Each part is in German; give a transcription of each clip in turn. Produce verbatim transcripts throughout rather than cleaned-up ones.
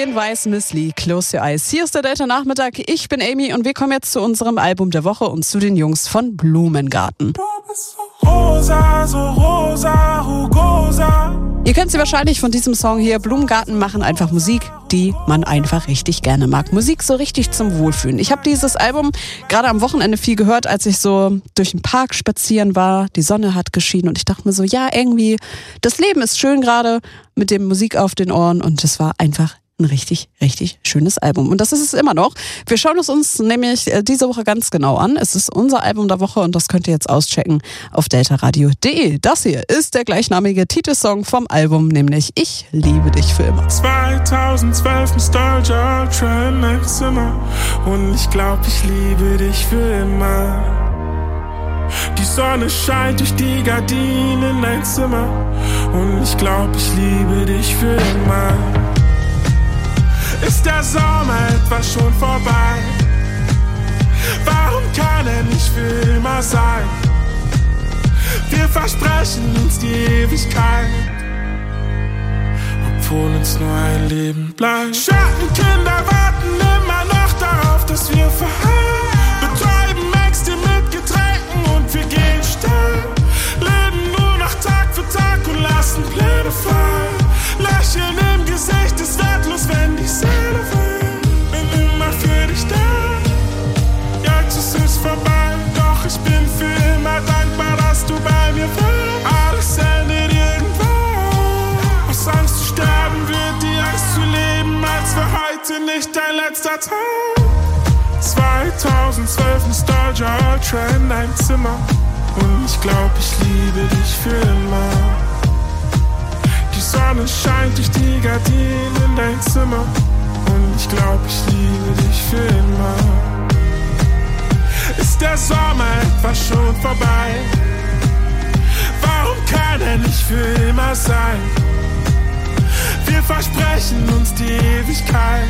Weiß, Miss Lee, Close Your Eyes. Hier ist der Delta Nachmittag. Ich bin Amy und wir kommen jetzt zu unserem Album der Woche und zu den Jungs von Blumengarten. Du bist so rosa, so rosa, rugosa. Ihr kennt sie wahrscheinlich von diesem Song hier. Blumengarten machen einfach Musik, die man einfach richtig gerne mag. Musik so richtig zum Wohlfühlen. Ich habe dieses Album gerade am Wochenende viel gehört, als ich so durch den Park spazieren war. Die Sonne hat geschienen und ich dachte mir so, ja, irgendwie, das Leben ist schön gerade mit dem Musik auf den Ohren und es war einfach ein richtig, richtig schönes Album. Und das ist es immer noch. Wir schauen es uns nämlich diese Woche ganz genau an. Es ist unser Album der Woche und das könnt ihr jetzt auschecken auf deltaradio punkt de. Das hier ist der gleichnamige Titelsong vom Album, nämlich Ich liebe dich für immer. zweitausendzwölf Nostalgia Ultra in meinem Zimmer und ich glaub, ich liebe dich für immer. Die Sonne scheint durch die Gardinen in dein Zimmer und ich glaub, ich liebe dich für immer. Ist der Sommer etwa schon vorbei? Warum kann er nicht für immer sein? Wir versprechen uns die Ewigkeit, obwohl uns nur ein Leben bleibt. Schattenkinder warten immer noch darauf, dass wir verhalten. Betäuben Ängste mit Getränken und wir gehen steil. Leben nur noch Tag für Tag und lassen Pläne fallen. Lächeln im Gesicht ist wertlos, wenn die Seele will. Bin immer für dich da. Jetzt ist es vorbei, doch ich bin für immer dankbar, dass du bei mir warst. Alles endet irgendwann. Aus Angst zu sterben wird die Angst zu leben, als wäre heute nicht dein letzter Tag. zweitausendzwölf Nostalgia Ultra in deinem Zimmer und ich glaub, ich liebe dich für immer. Die Sonne scheint durch die Gardinen in dein Zimmer und ich glaub, ich liebe dich für immer. Ist der Sommer etwa schon vorbei? Warum kann er nicht für immer sein? Wir versprechen uns die Ewigkeit,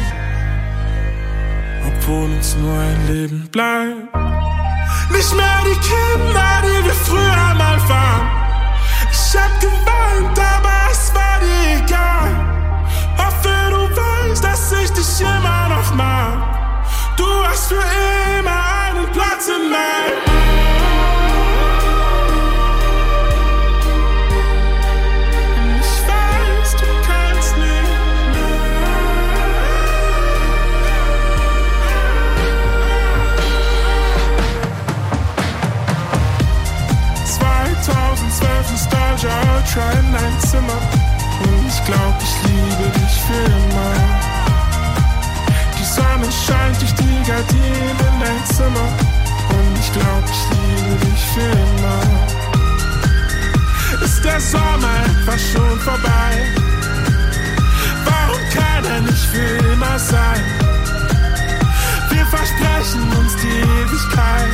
obwohl uns nur ein Leben bleibt. Nicht mehr die Kinder, die wir früher mal waren. Ich hab geweint, aber es war dir egal. Hoffe, du weißt, dass ich dich immer noch mag. Du hast für immer einen Platz in meinem. Ich weiß, du kannst nicht mehr. zweitausendzwölf Nostalgia Ultra in dein Zimmer und ich glaub, ich liebe dich für immer. Die Sonne scheint durch die Gardinen in dein Zimmer und ich glaub, ich liebe dich für immer. Ist der Sommer etwa schon vorbei? Warum kann er nicht für immer sein? Wir versprechen uns die Ewigkeit,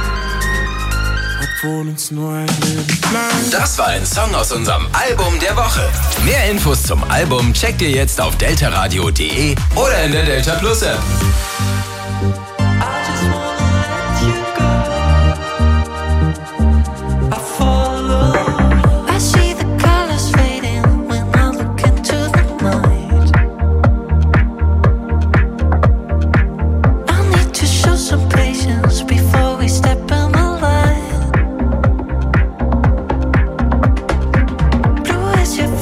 obwohl uns nur ein Leben bleibt. Das war ein Song aus unserem Album der Woche. Mehr Infos zum Album checkt ihr jetzt auf deltaradio punkt de oder in der Delta Plus App.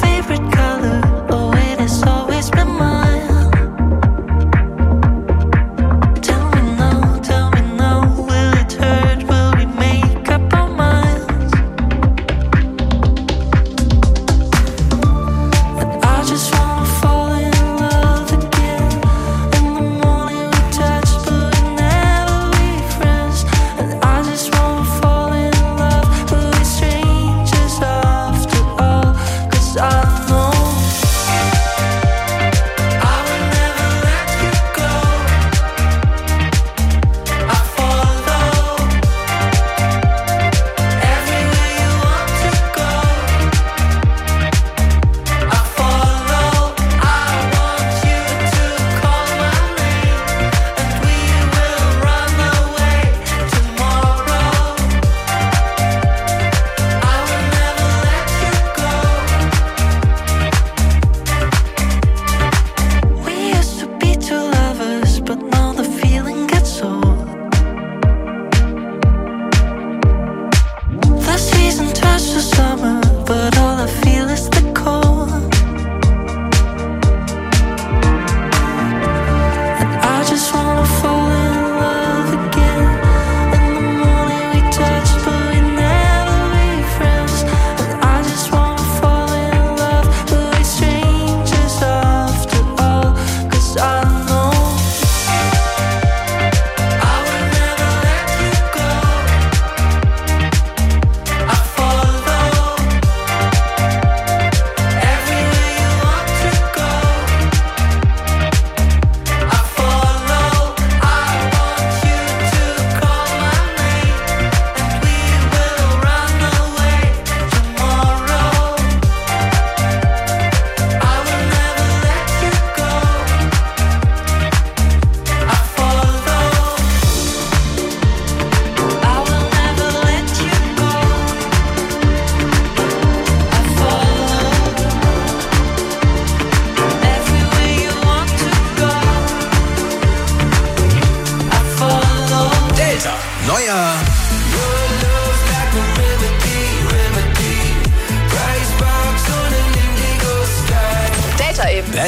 Color, oh, it has always been mine.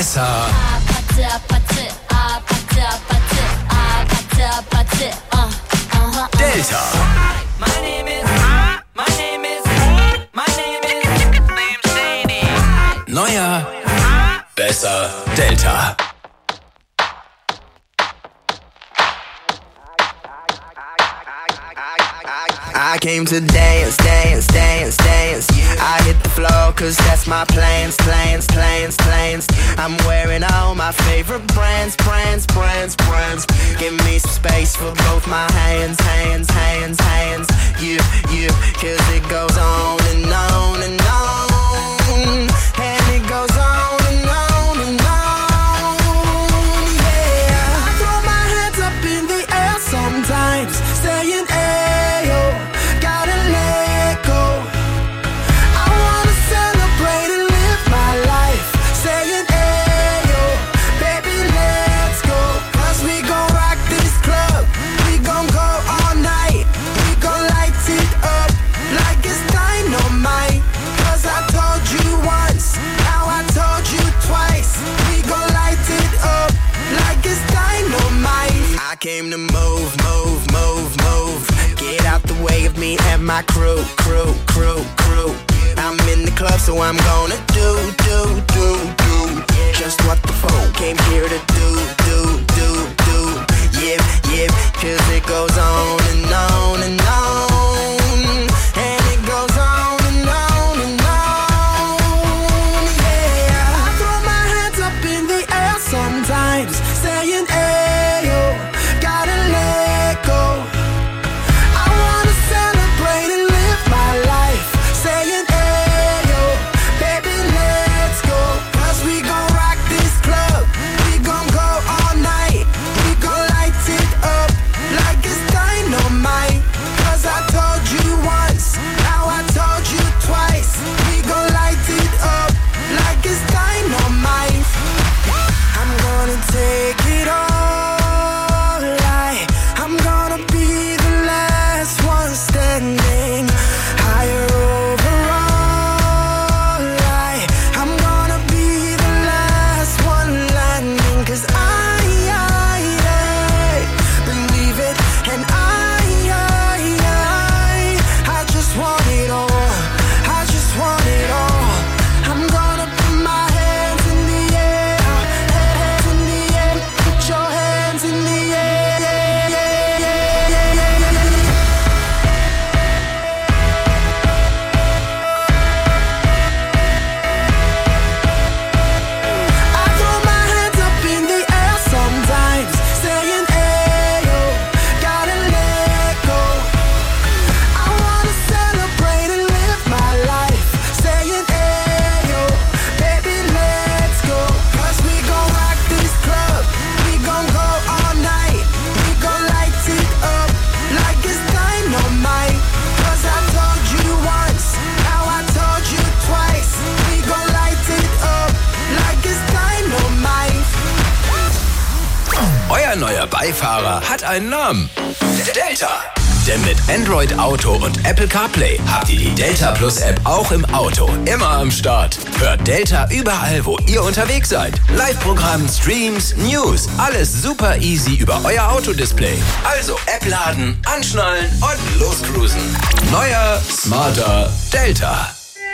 besser. Delta. Neuer, besser, Delta. I came to dance, dance, dance, dance. I hit the floor cause that's my plans, plans, plans, plans. I'm wearing all my favorite brands, brands, brands, brands. Give me some space for both my hands, hands, hands, hands. You, you, cause it goes on and on and on. And it goes on and on and on. Yeah, I throw my hands up in the air sometimes, saying ayo. Gotta let go. I wanna celebrate and live my life, saying ayo, baby let's go. Cause we gon' rock this club, we gon' go all night. We gon' light it up like it's dynamite. Cause I told you once, now I told you twice. We gon' light it up like it's dynamite. I came to move, move, move, move. Get out the way of me and my crew, crew, crew, crew. I'm in the club, so I'm gonna do, do, do, do just what the folk came here to do, do, do, do. Yeah, yeah, cause it goes on and on and on. And it goes on and on and on. Yeah, I throw my hands up in the air sometimes, saying ayo, gotta let go. I wanna celebrate and live my life, saying ayo, baby let's go. Cause we gon' rock this club, we gon' go all night. We gon' light it up like it's dynamite. Cause I told you once, now I told you twice. We gon' light it up like it's dynamite. I'm gonna take it all, like I'm gonna be the last one standing. Higher overall, like I'm gonna be the last one landing. Cause I, I, I believe it, and I, I, I I just want it all, I just want it all. I'm gonna put my hands in the air, hands in the air. Put your hands in the air, yeah, yeah, yeah, yeah, yeah, yeah. I throw my hands up in the air sometimes, saying ayo, gotta let go. I wanna celebrate and live my life, saying ayo, baby let's go. Cause we gon' rock this club, we gon' go all night. We gon' light it up like it's dynamite. Cause I told you once, now I told you twice. We gon' light it up like it's dynamite. Euer neuer Beifahrer hat einen Namen. Delta. Denn mit Android Auto und Apple CarPlay habt ihr die Delta Plus App auch im Auto. Immer am Start. Hört Delta überall, wo ihr unterwegs seid. Live-Programm, Streams, News. Alles super easy über euer Autodisplay. Also App laden, anschnallen und loscruisen. Neuer, smarter Delta.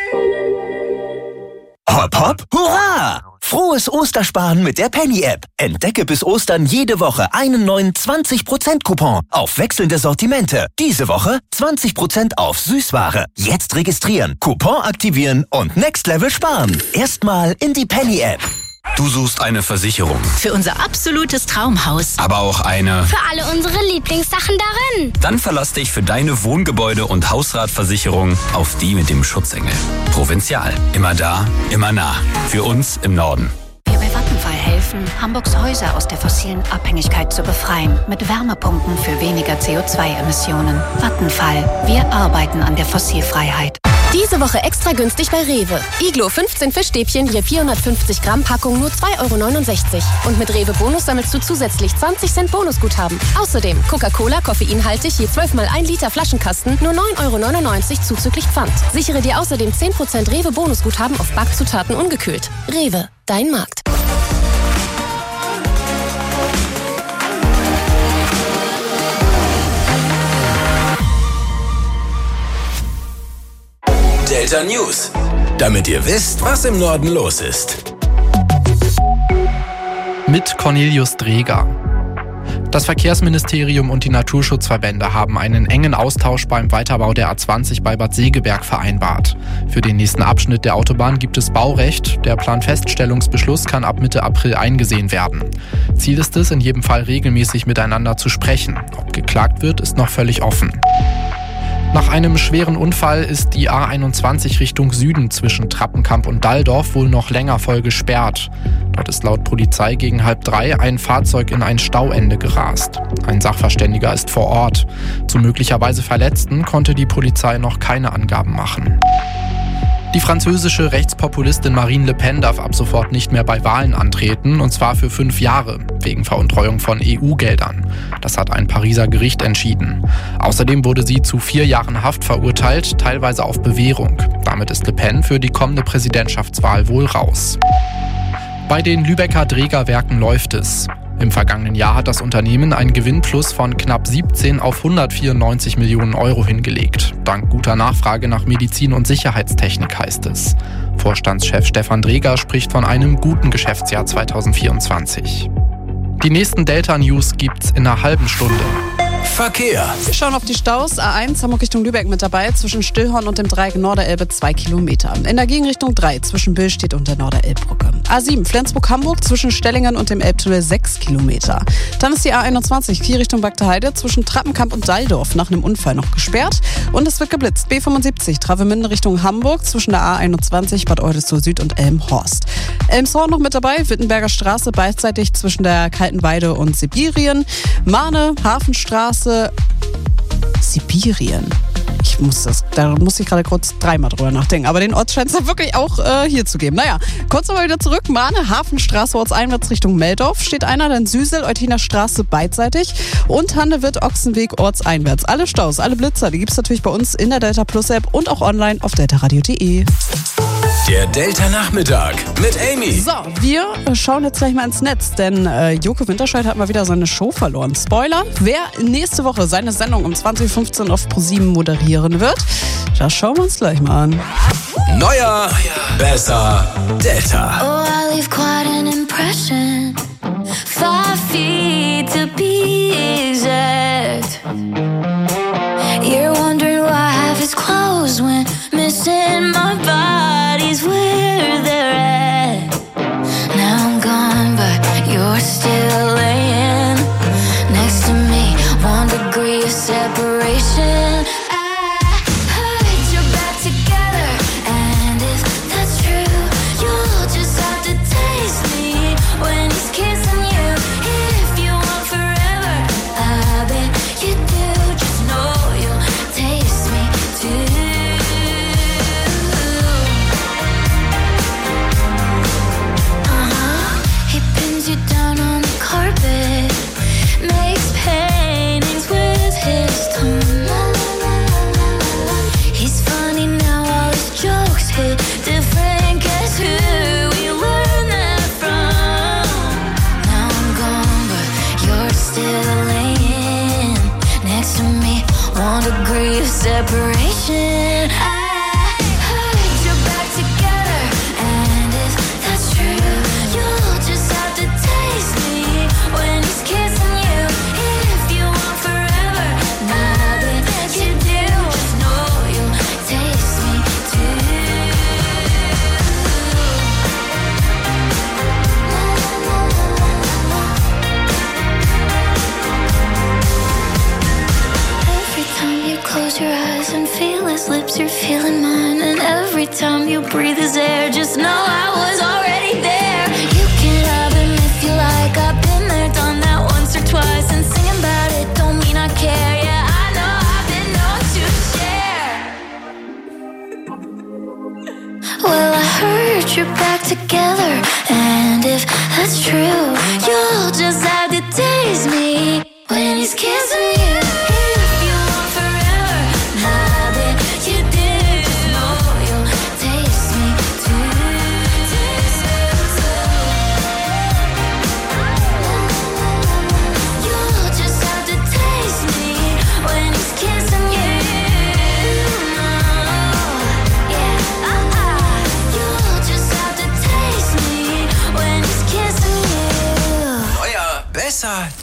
Hopp, hopp, hurra! Frohes Ostersparen mit der Penny-App. Entdecke bis Ostern jede Woche einen neuen zwanzig Prozent Coupon auf wechselnde Sortimente. Diese Woche zwanzig Prozent auf Süßware. Jetzt registrieren, Coupon aktivieren und Next Level sparen. Erstmal in die Penny-App. Du suchst eine Versicherung, Für unser absolutes Traumhaus. aber auch eine. Für alle unsere Lieblingssachen darin. Dann verlass dich für deine Wohngebäude- und Hausratversicherung auf die mit dem Schutzengel. Provinzial. Immer da, immer nah. Für uns im Norden. Wir bei Vattenfall helfen, Hamburgs Häuser aus der fossilen Abhängigkeit zu befreien. Mit Wärmepumpen für weniger C O zwei Emissionen. Vattenfall. Wir arbeiten an der Fossilfreiheit. Diese Woche extra günstig bei Rewe. Iglo fünfzehn Fischstäbchen je vierhundertfünfzig Gramm Packung nur zwei Euro neunundsechzig. Und mit Rewe Bonus sammelst du zusätzlich zwanzig Cent Bonusguthaben. Außerdem Coca-Cola koffeinhaltig je zwölf mal ein Liter Flaschenkasten nur neun Euro neunundneunzig zuzüglich Pfand. Sichere dir außerdem zehn Prozent Rewe Bonusguthaben auf Backzutaten ungekühlt. Rewe, dein Markt. Delta News, damit ihr wisst, was im Norden los ist. Mit Cornelius Dreger. Das Verkehrsministerium und die Naturschutzverbände haben einen engen Austausch beim Weiterbau der A zwanzig bei Bad Segeberg vereinbart. Für den nächsten Abschnitt der Autobahn gibt es Baurecht. Der Planfeststellungsbeschluss kann ab Mitte April eingesehen werden. Ziel ist es, in jedem Fall regelmäßig miteinander zu sprechen. Ob geklagt wird, ist noch völlig offen. Nach einem schweren Unfall ist die A einundzwanzig Richtung Süden zwischen Trappenkamp und Dalldorf wohl noch länger voll gesperrt. Dort ist laut Polizei gegen halb drei ein Fahrzeug in ein Stauende gerast. Ein Sachverständiger ist vor Ort. Zu möglicherweise Verletzten konnte die Polizei noch keine Angaben machen. Die französische Rechtspopulistin Marine Le Pen darf ab sofort nicht mehr bei Wahlen antreten, und zwar für fünf Jahre, wegen Veruntreuung von E U-Geldern. Das hat ein Pariser Gericht entschieden. Außerdem wurde sie zu vier Jahren Haft verurteilt, teilweise auf Bewährung. Damit ist Le Pen für die kommende Präsidentschaftswahl wohl raus. Bei den Lübecker Drägerwerken läuft es. Im vergangenen Jahr hat das Unternehmen einen Gewinnplus von knapp siebzehn auf hundertvierundneunzig Millionen Euro hingelegt. Dank guter Nachfrage nach Medizin und Sicherheitstechnik, heißt es. Vorstandschef Stefan Dreger spricht von einem guten Geschäftsjahr zweitausendvierundzwanzig. Die nächsten Delta-News gibt's in einer halben Stunde. Verkehr. Wir schauen auf die Staus. A eins Hamburg Richtung Lübeck mit dabei, zwischen Stillhorn und dem Dreieck Norderelbe zwei Kilometer. In der Gegenrichtung drei, zwischen Billstedt und der Norderelbbrücke. A sieben Flensburg-Hamburg, zwischen Stellingen und dem Elbtunnel sechs Kilometer. Dann ist die A einundzwanzig Kiel Richtung Bagdeheide, zwischen Trappenkamp und Dalldorf nach einem Unfall noch gesperrt. Und es wird geblitzt. B fünfundsiebzig Travemünde Richtung Hamburg, zwischen der A einundzwanzig Bad Oldesloe Süd und Elmhorst. Elmshorn noch mit dabei, Wittenberger Straße beidseitig zwischen der Kaltenweide und Sibirien. Mahne, Hafenstraße, Sibirien. Ich muss das, da muss ich gerade kurz dreimal drüber nachdenken. Aber den Ort scheint es ja wirklich auch äh, hier zu geben. Naja, kurz aber wieder zurück. Mahne, Hafenstraße, ortseinwärts Richtung Meldorf steht einer, dann Süsel, Eutiner Straße beidseitig und Handewitt, Ochsenweg, ortseinwärts. Alle Staus, alle Blitzer, die gibt es natürlich bei uns in der Delta Plus App und auch online auf deltaradio punkt de. Der Delta-Nachmittag mit Amy. So, wir schauen jetzt gleich mal ins Netz, denn äh, Joko Winterscheid hat mal wieder seine Show verloren. Spoiler, wer nächste Woche seine Sendung um zwanzig Uhr fünfzehn auf ProSieben moderieren wird, das schauen wir uns gleich mal an. Neuer, besser, Delta. Oh, I leave quite an impression. Five feet to be exact. You're wondering why half his clothes went missing. My body's where they're at. Now I'm gone, but you're still laying next to me. One degree of separation. Separation. I put you back together, and if that's true, you'll just have to taste me when he's kissing you. If you want forever, nothing you do, just know you'll taste me too. Every time you close your eyes and feel his lips, you're feeling mine. And every time you breathe his air, just know I was already there. You can have him if you like. I've been there, done that once or twice. And singing about it don't mean I care. Yeah, I know I've been known to share. Well, I heard you're back together, and if that's true, you'll just have to taste me when he's kissing you. Yeah.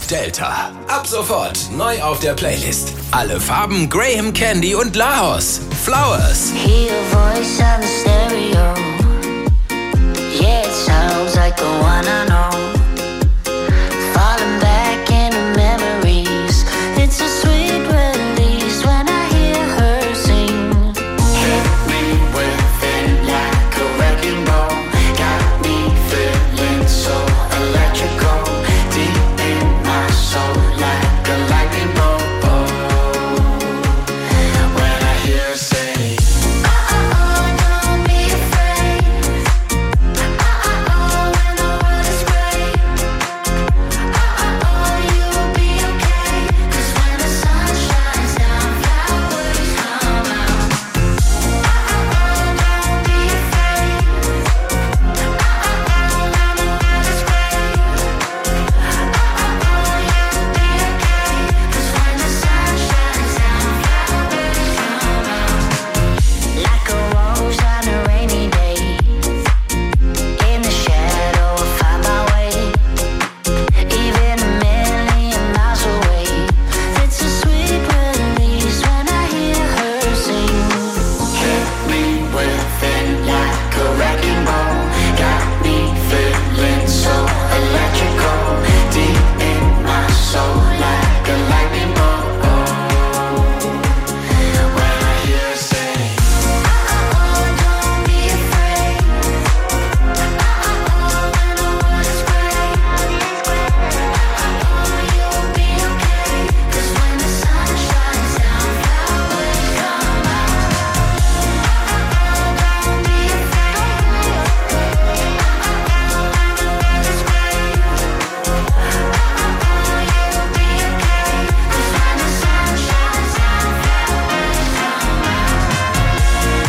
Delta. Ab sofort neu auf der Playlist. Alle Farben Graham Candy und Laos. Flowers. Hear a voice on the stereo. Yeah, it sounds like the one I know. Falling back into memories. It's a sweet release when I hear her sing. Hit me with it like a wrecking ball. Got me feeling so electrical. Deep in my soul like a lightning bolt. When I hear her say, uh-uh-oh, don't be afraid. Uh-uh-oh, when the world is gray. Uh-uh-oh, you'll be okay. 'Cause when the sun shines down, flowers come out. Uh-uh-oh, don't be afraid. Uh-uh-oh, when the world is gray. Uh-uh-oh, you'll be okay. 'Cause when the sun shines down, flowers come out. Like a rose on a rainy day. In the shadow, I find my way. Even a million miles away. It's a sweet release when I hear her sing. Hit me with it like a wrecking ball. Got me feeling so electrical. Deep in my soul like a lightning bolt. When I hear her say, uh-uh-oh, don't be afraid. Uh-uh-oh, when the world is gray. Uh-uh-oh, you'll be okay. 'Cause when the sun shines down, flowers come out. Uh-uh-oh, don't be afraid. Uh-uh-oh, when the world is gray. Uh-uh-oh, you'll be okay. 'Cause when the sun shines down, flowers come out.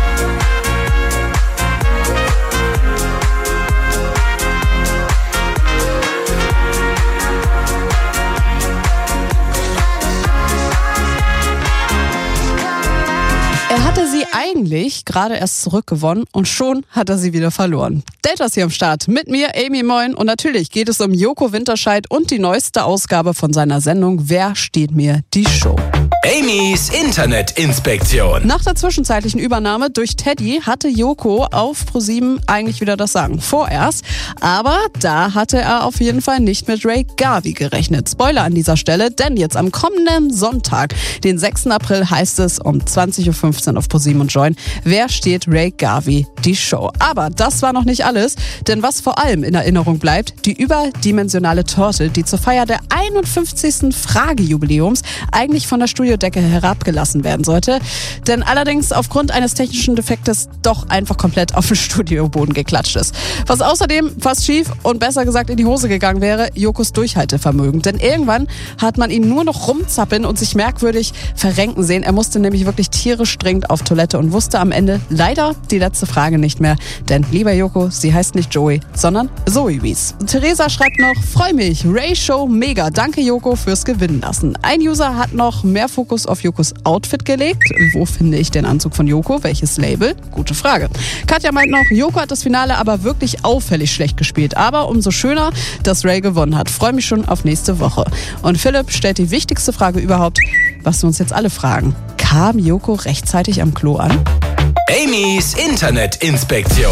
Er hatte sie eigentlich gerade erst zurückgewonnen und schon hat er sie wieder verloren. Delta ist hier am Start. Mit mir, Amy Moin. Und natürlich geht es um Joko Winterscheid und die neueste Ausgabe von seiner Sendung Wer steht mir die Show. Amy's Internetinspektion. Nach der zwischenzeitlichen Übernahme durch Teddy hatte Joko auf ProSieben eigentlich wieder das Sagen. Vorerst. Aber da hatte er auf jeden Fall nicht mit Ray Garvey gerechnet. Spoiler an dieser Stelle, denn jetzt am kommenden Sonntag, den sechsten April, heißt es um zwanzig Uhr fünfzehn auf ProSieben und Join, Wer steht Ray Garvey die Show. Aber das war noch nicht alles, denn was vor allem in Erinnerung bleibt, die überdimensionale Torte, die zur Feier der einundfünfzigsten Fragejubiläums eigentlich von der Studiodecke herabgelassen werden sollte, denn allerdings aufgrund eines technischen Defektes doch einfach komplett auf den Studioboden geklatscht ist. Was außerdem fast schief und besser gesagt in die Hose gegangen wäre, Jokos Durchhaltevermögen. Denn irgendwann hat man ihn nur noch rumzappeln und sich merkwürdig verrenken sehen. Er musste nämlich wirklich tierisch dringend auf Toilette und wusste am Ende leider die letzte Frage nicht mehr. Denn lieber Joko, sie heißt nicht Joey, sondern Zoe Wies. Theresa schreibt noch, freu mich, Ray Show mega, danke Joko fürs Gewinnen lassen. Ein User hat noch mehr Fokus auf Jokos Outfit gelegt. Wo finde ich den Anzug von Joko? Welches Label? Gute Frage. Katja meint noch, Joko hat das Finale aber wirklich auffällig schlecht gespielt. Aber umso schöner, dass Ray gewonnen hat. Freue mich schon auf nächste Woche. Und Philipp stellt die wichtigste Frage überhaupt, was wir uns jetzt alle fragen. Kam Joko rechtzeitig am Klo an? Amy's Internetinspektion.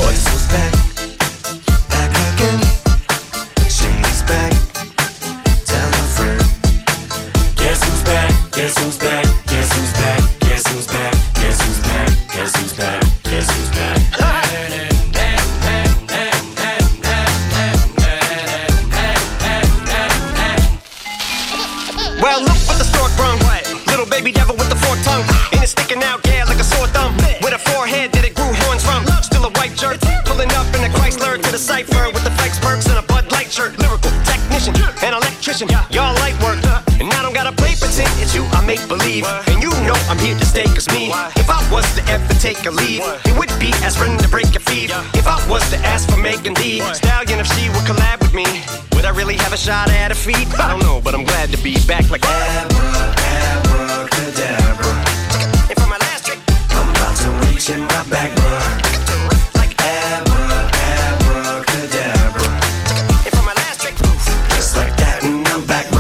Well, look what the stork brung. Little baby devil with the forked tongue. And it's sticking out, yeah, like a sore thumb. With a forehead that it grew horns from. Still a white jerk. Pulling up in a Chrysler to the cipher with the flex perks and a Bud Light shirt. Lyrical technician, an electrician. Y'all light work. And I don't gotta play pretend. It's you, I make believe. And you know I'm here to stay, cause me. If I was to ever take a leave, it would be aspirin to break your feet. If I was to ask for Megan D Stallion, if she would collab with me, would I really have a shot at her feet? I don't know, but I'm glad to be back like Abra, abracadabra. And for my last trick, I'm about to reach in my back, bruh. Like Abra, abracadabra. And for my last trick, just like that, and I'm back.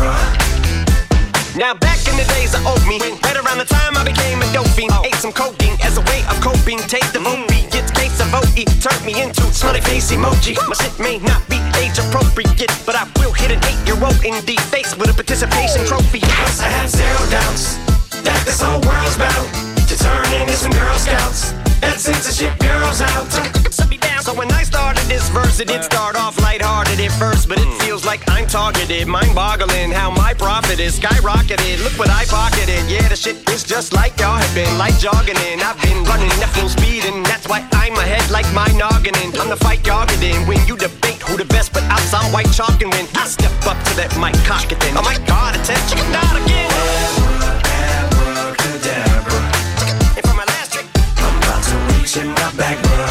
Now back in the days I owed me, right around the time I became a dope fiend. Ate some codeine as a way of coping. Take the movie, get case of O E, turned me into smiley face emoji. My shit may not be age appropriate, but I will hit an eight-year-old in the face with a participation trophy. Plus I have zero doubts that this whole world's bound to turn into some Girl Scouts and censorship girls out. So when I started this verse, it did start off lighthearted at first, but it feels like I'm targeted. Mind-boggling how my profit is skyrocketed. Look what I pocketed. Yeah, the shit is just like y'all have been, like jogging in. I've been running at full speed, and that's why I'm ahead like my noggin. I'm the fight y'all get in. When you debate who the best, but out some white chalk and win. I step up to that mic, cock it then. Oh my God, attention, not again. Abracadabra. And for my last trick, I'm about to reach in my back, bruh.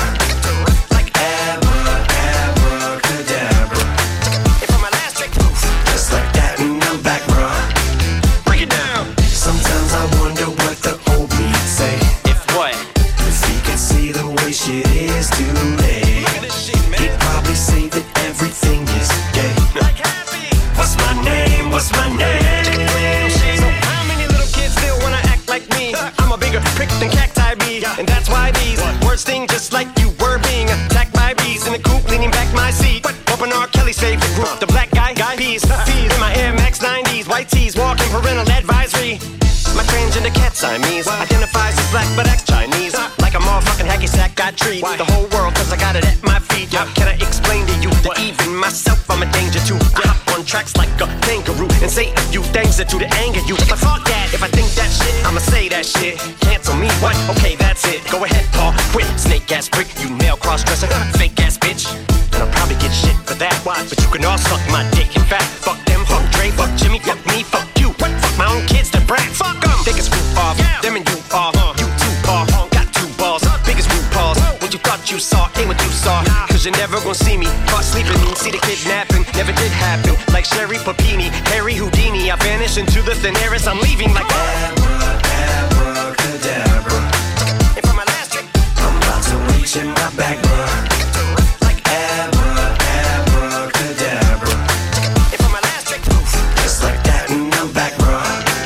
Shit is too late. He'd probably say that everything is gay. Like happy. What's my name? What's my name? So how many little kids still wanna act like me? I'm a bigger prick than cacti bee, and that's why these words sting just like you were being attacked by bees in the coop, leaning back my seat. Open R. Kelly's favorite group, the black guy, guy peas. Feed in my Air Max nineties, white tees, walking parental advisory. My transgender cat Siamese identifies as black but acts Chinese. Like a motherfucking hacky sack, I treat the whole world cause I got it at my feet. How can I explain to you that even myself I'm a danger to? I hop on tracks like a kangaroo and say a few things that do to anger you. But fuck that, if I think that shit, I'ma say that shit. Cancel me, what? Okay, that's it. Go ahead, Paul, quit. Snake ass prick, you male cross-dresser, fake ass bitch. And I'll probably get shit for that. But you can all suck my dick. In fact, fuck them, fuck Dre, fuck Jimmy, fuck me, fuck you. What? Fuck my own kids, the brat. Fuck them. Take a screw off. Yeah. Them and you are. Uh, you two are. Uh, got two balls. Uh, biggest root balls. What you thought you saw ain't what you saw. Nah. Cause you're never gonna see me caught sleeping. See the kidnapping. Never did happen. Like Sherry Papini, Harry Houdini. I vanish into the thin air as I'm leaving like Abra, abracadabra. And for my last trick, I'm about to reach in my back, bruh. Like abra, abracadabra. And for my last trick, just like that and I'm back, bruh.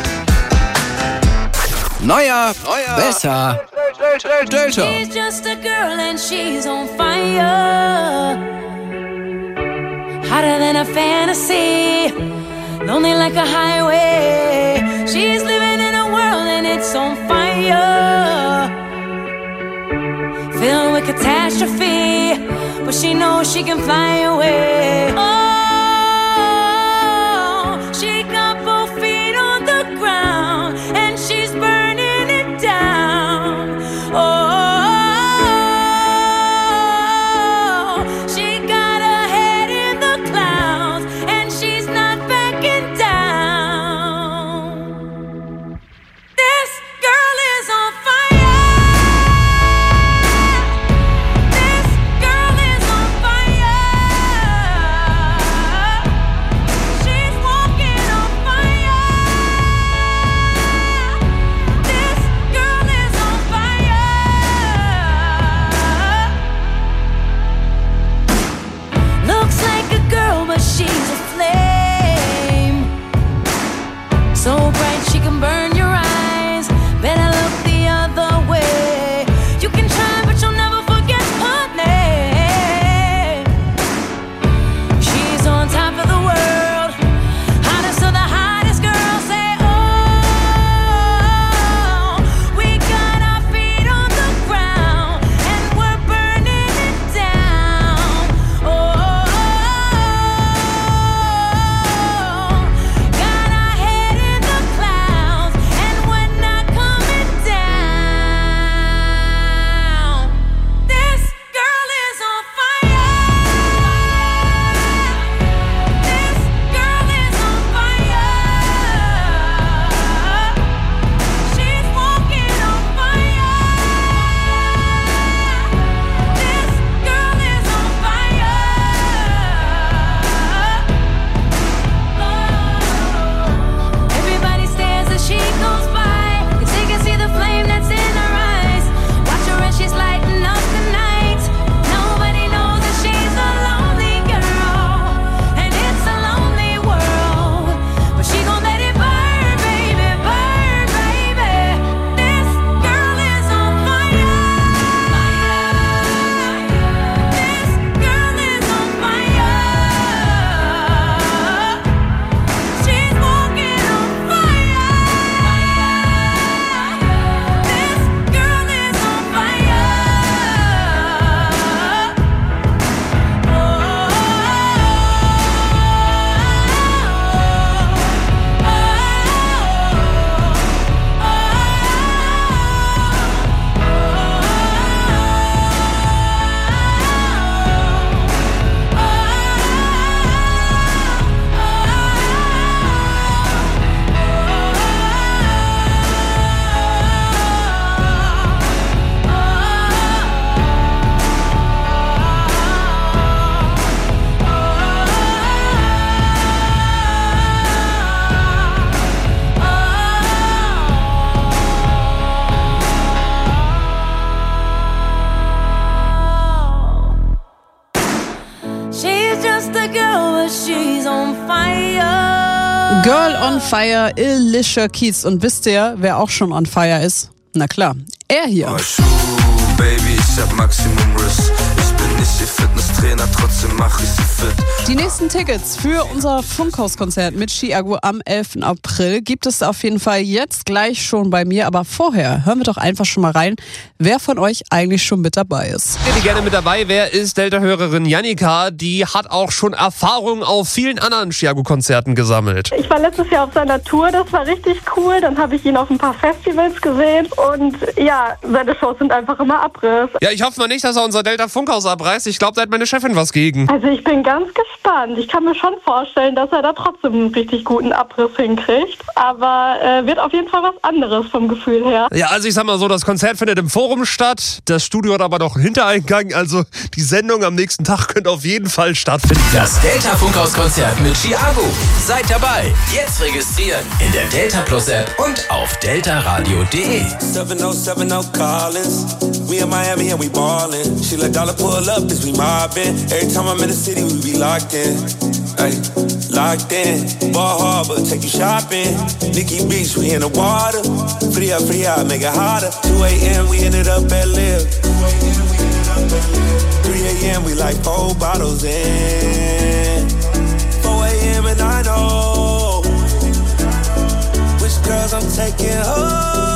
Neuer, Neuer, besser, Delta. She's just a girl and she's on fire. Hotter than a fantasy, lonely like a highway. She's living in a world and it's on fire, filled with catastrophe, but she knows she can fly away. Oh, she got both feet on the ground and she's burning it down. Oh, she got her head in the clouds and she's not backing down. This girl is on fire. This girl is on fire. She's walking on fire. This girl is on fire. Looks like a girl, but she's a flame. So bright she can burn your eyes. Better look the other way. You can try, but you'll never forget her name. She's on top of the world, hottest of the hottest girls. Say, oh, we got our feet on the ground and we're burning it down. Oh, got our head in the clouds Girl on Fire, Alicia Keys. Und wisst ihr, wer auch schon on fire ist? Na klar, er hier. Oh, Schuh, Baby, ich hab Maximum Riss. Ich bin nicht ihr Fitnesstrainer, trotzdem mach ich sie fit. Die nächsten Tickets für unser Funkhauskonzert mit Chiago am elften April gibt es auf jeden Fall jetzt gleich schon bei mir. Aber vorher hören wir doch einfach schon mal rein, wer von euch eigentlich schon mit dabei ist. Die gerne mit dabei wäre, ist Delta-Hörerin Jannika. Die hat auch schon Erfahrung auf vielen anderen Chiago-Konzerten gesammelt. Ich war letztes Jahr auf seiner Tour, das war richtig cool. Dann habe ich ihn auf ein paar Festivals gesehen und ja, seine Shows sind einfach immer Abriss. Ja, ich hoffe mal nicht, dass er unser Delta-Funkhaus abreißt. Ich glaube, da hat meine Chefin was gegen. Also ich bin ganz gespannt. Ich kann mir schon vorstellen, dass er da trotzdem einen richtig guten Abriss hinkriegt. Aber äh, wird auf jeden Fall was anderes vom Gefühl her. Ja, also ich sag mal so, das Konzert findet im Forum statt. Das Studio hat aber noch einen Hintereingang. Also die Sendung am nächsten Tag könnte auf jeden Fall stattfinden. Das Delta-Funkhaus-Konzert mit Chiago. Seid dabei. Jetzt registrieren in der Delta Plus App und auf delta radio punkt de. seven oh seven oh Collins. We in Miami and we ballin'. She let dollar pull up as we mobbin'. Every time I'm in the city, we be locked in. Ay, locked in. Ball Harbor, take you shopping. Nikki Beach, we in the water. Free up, free out, make it hotter. two a.m. we ended up at Live. three a.m. we like four bottles in. four a.m. and I know which girls I'm taking home.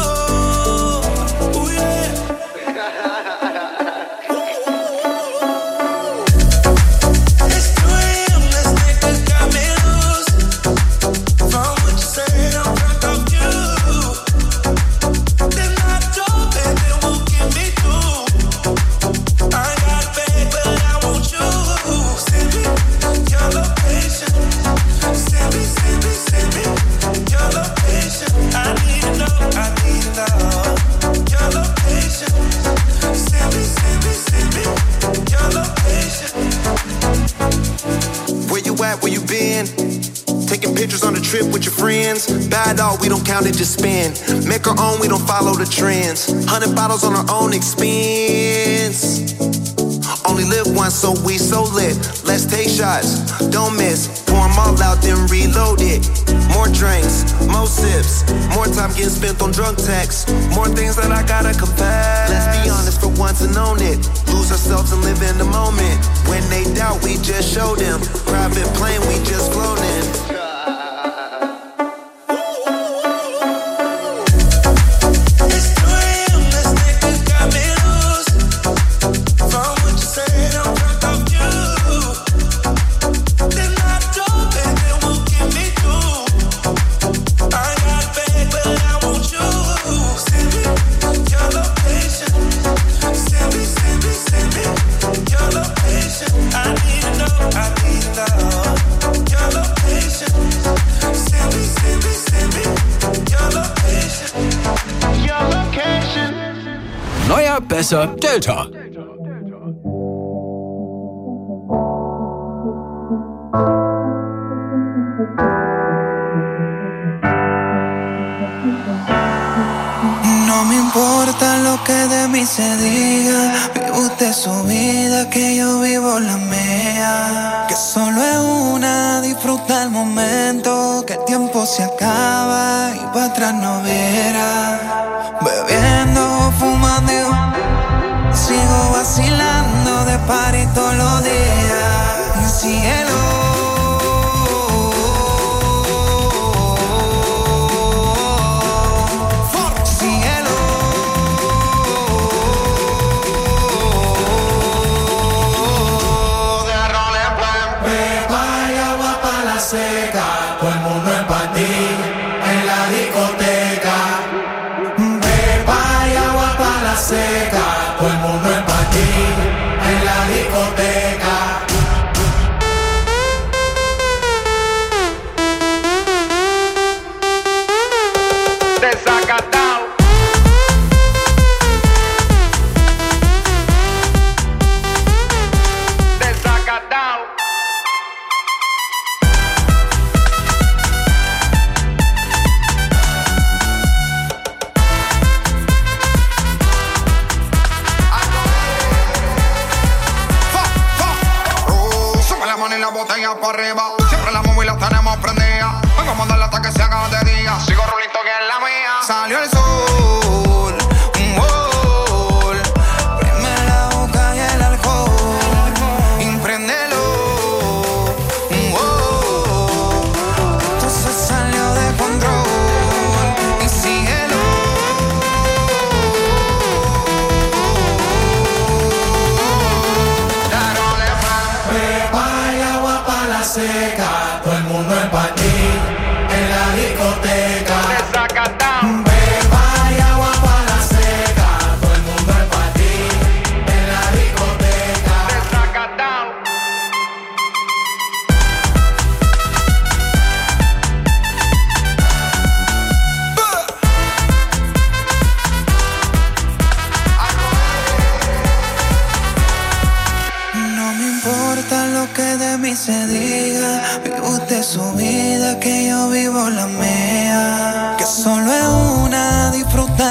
Where you been? Taking pictures on the trip with your friends. Bad dog, we don't count it, just spend. Make our own, we don't follow the trends. Hundred bottles on our own expense. Only live once, so we so lit. Let's take shots, don't miss. Pour them all out, then reload it. More drinks, more sips. More time getting spent on drunk texts. More things that I gotta confess. Let's be honest for once and own it. Lose ourselves and live in the moment. When they doubt, we just show them. Private plane, we just floating. Neuer, besser, Delta. No me importa lo que de mí se diga. Vive usted su vida, que yo vivo la mía. Que solo es una, disfruta el momento. Que el tiempo se acaba y para atrás no viera. Bebiendo, fumando, sigo vacilando de party todos los días. Cielo. Todo el mundo en panty, en la discoteca. Pepa y agua para la seca. Todo el mundo en panty, en la discoteca. Desacatado. Desacatado. Botella para arriba, siempre la móvil la tenemos prendida. Vengo a mandarle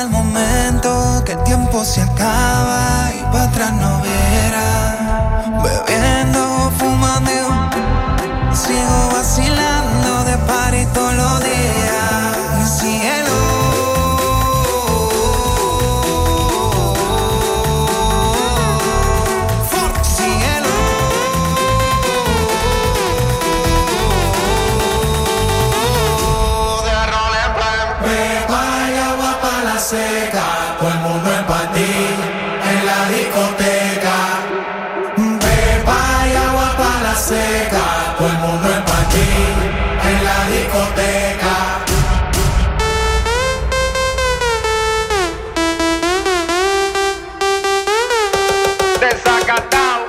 el momento que el tiempo se acaba y para atrás no viera. Bebiendo, fumando, sigo vacilando de party todos los días. Mi cielo, cielo. De rol en plan. Beba y agua pa' la seca, todo el mundo en panty en la discoteca. Beba y agua pa' la seca, todo el mundo en panty en la discoteca. Desacatao.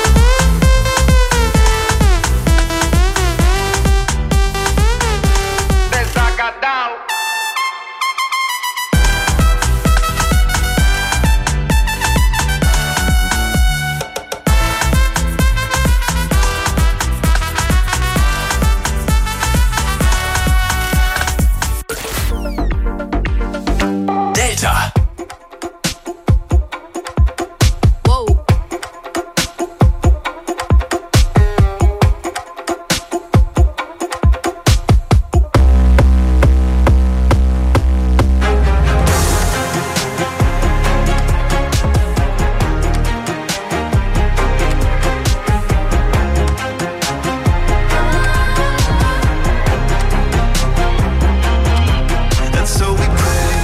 Desacatao. Delta. And so we pray.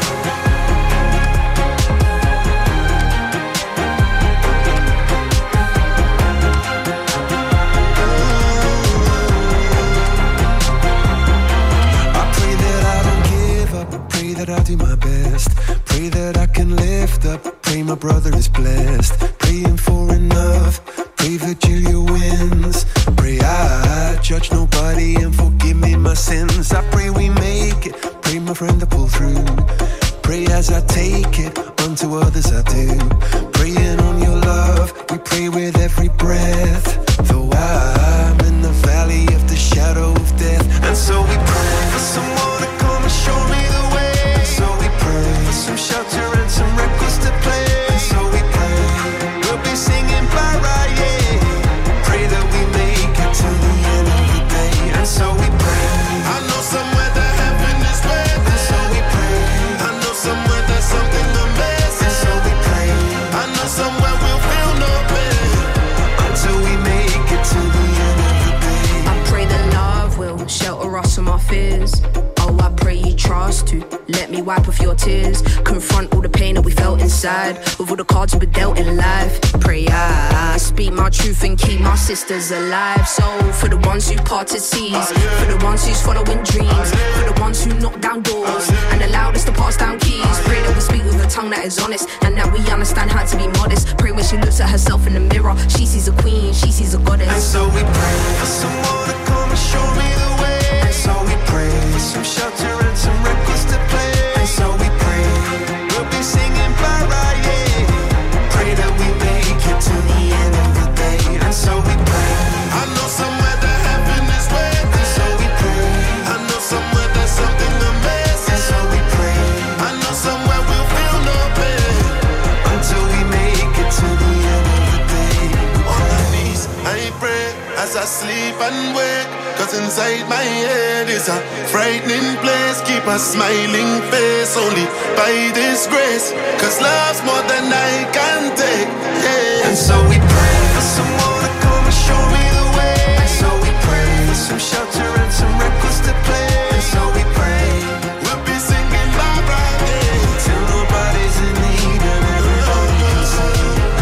I pray that I don't give up. I pray that I do my best. Pray that I can lift up. Pray my brother is blessed. Praying for enough. Pray Virgilia wins. Pray I judge nobody and forgive me my sins. I pray we make it. Pray my friend to pull through. Pray as I take it. Unto others I do. Praying on your love. We pray with every breath. Though I'm in the valley of the shadow of death. And so we pray for someone to come and show me the way. And so we pray for some shelter and some records to play. And so we pray we'll be singing para, yeah. Pray that we make it to the end of the day. And so we pray. I know somewhere that heaven is waiting. And so we pray. I know somewhere there's something amazing. And so we pray. I know somewhere we'll feel no pain until we make it to the end of the day. I pray that love will shelter us from our fears. Oh, I pray you trust to let me wipe off your tears. Confront all the pain that we felt inside with all the cards we've been dealt in life. Pray I speak my truth and keep my sisters alive. So for the ones who parted seas, for the ones who's following dreams, for the ones who knock down doors and allowed us to pass down keys. Pray that we speak with a tongue that is honest and that we understand how to be modest. Pray when she looks at herself in the mirror, she sees a queen, she sees a goddess. And so we pray for someone to come and show me the way. And so we pray for some shelter and some records to play. And so we pray we'll be singing para, yeah. Pray that we make it to the end of the day. And so we pray. I know somewhere that heaven is waiting. And so we pray. I know somewhere there's something amazing. And so we pray. I know somewhere we'll feel no pain until we make it to the end of the day. On my knees, I pray as I sleep and wake. Cause inside my head is a frightening place. Keep a smiling face only by this grace. Cause love's more than I can take, yeah. And so we pray for someone to come and show me the way. And so we pray for some shelter and some records to play. And so we pray we'll be singing bye bye, yeah. Till nobody's in need and everybody can sing.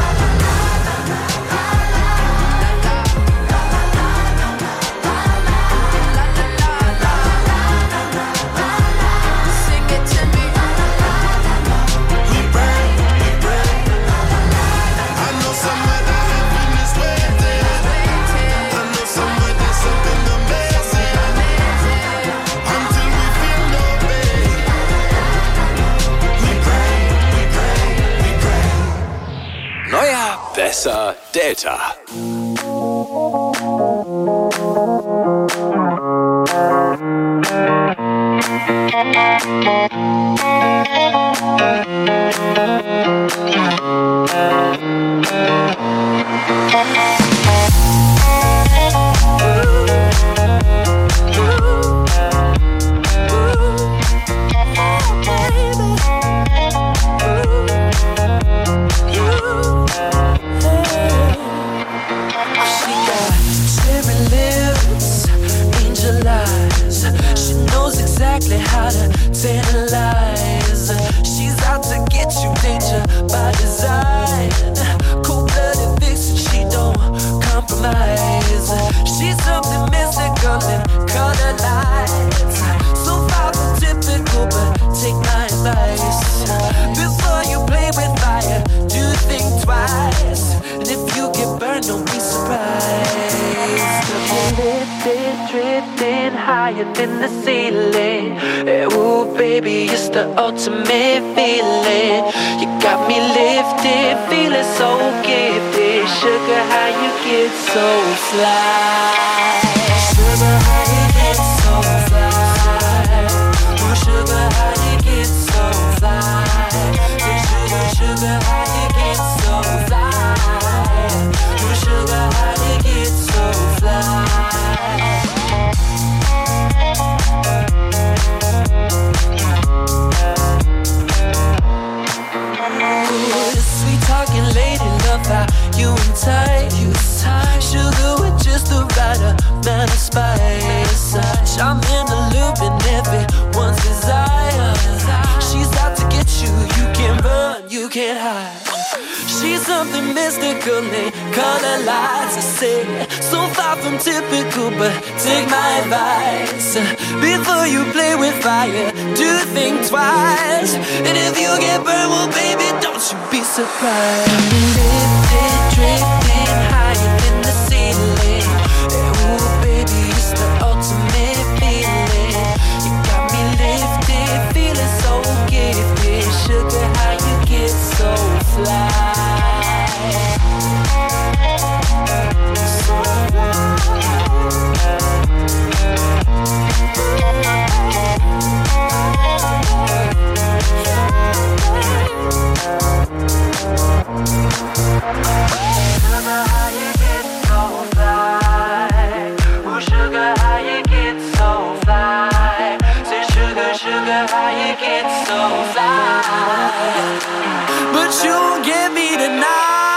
Besser Delta. Exactly how to tantalize. She's out to get you, danger by design. Cold-blooded vixen, she don't compromise. She's something mystical in color lights. So far from typical, but take my advice. Before you play with fire, do think twice. And if you get burned, don't be surprised. Lifted, drifting higher than the ceiling. Ooh, baby, it's the ultimate feeling. You got me lifted, feeling so gifted. Sugar, how you get so fly? Sugar, how you get so fly? Oh, sugar, how you get so fly? Hey, sugar, sugar, how you get so fly? Oh, sugar, how you get so fly? How you and tight, you tight. Sugar with just the right amount of spice. I'm in the loop and everyone's desire. She's out to get you, you can't run, you can't hide. She's something mystical, they color lights. I say, so far from typical, but take my advice. Before you play with fire, do think twice. And if you get burned, well baby, don't you be surprised. Lifted, drifting higher than the ceiling. Ooh baby, it's the ultimate feeling. You got me lifted, feeling so gifted. Sugar, how you get so fly? But you won't get me tonight.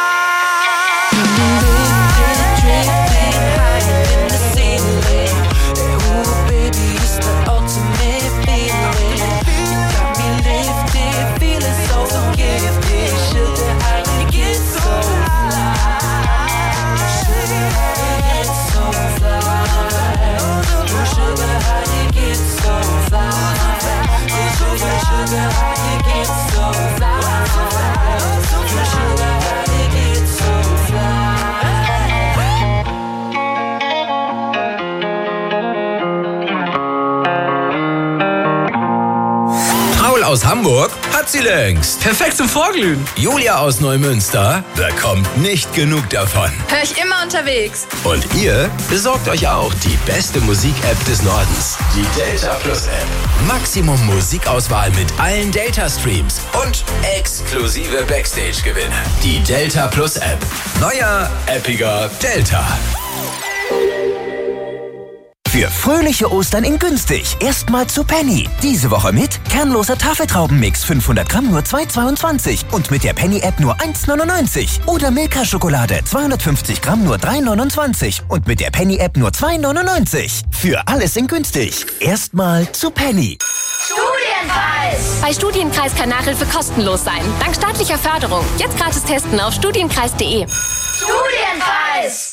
Lifted, drifting higher than the ceiling. Ooh, baby, it's the ultimate feeling. You got me lifted, feeling so gifted. Sugar, how you get so fly? Sugar, how you get so fly? Oh, sugar, how you get so fly? Sugar, sugar, how you get so fly? Paul aus Hamburg hat sie längst. Perfekt zum Vorglühen. Julia aus Neumünster bekommt nicht genug davon. Hör ich immer unterwegs. Und ihr besorgt euch auch die beste Musik-App des Nordens. Die Delta Plus App. Maximum Musikauswahl mit allen Delta-Streams und exklusive Backstage-Gewinne. Die Delta Plus App. Neuer, appiger Delta. Für fröhliche Ostern in günstig. Erstmal zu Penny. Diese Woche mit kernloser Tafeltraubenmix fünfhundert Gramm nur zwei Euro zweiundzwanzig und mit der Penny-App nur eins Euro neunundneunzig. Oder Milka-Schokolade zweihundertfünfzig Gramm nur drei Euro neunundzwanzig und mit der Penny-App nur zwei Euro neunundneunzig. Für alles in günstig. Erstmal zu Penny. Studienkreis! Bei Studienkreis kann Nachhilfe kostenlos sein. Dank staatlicher Förderung. Jetzt gratis testen auf studienkreis punkt de. Studienkreis!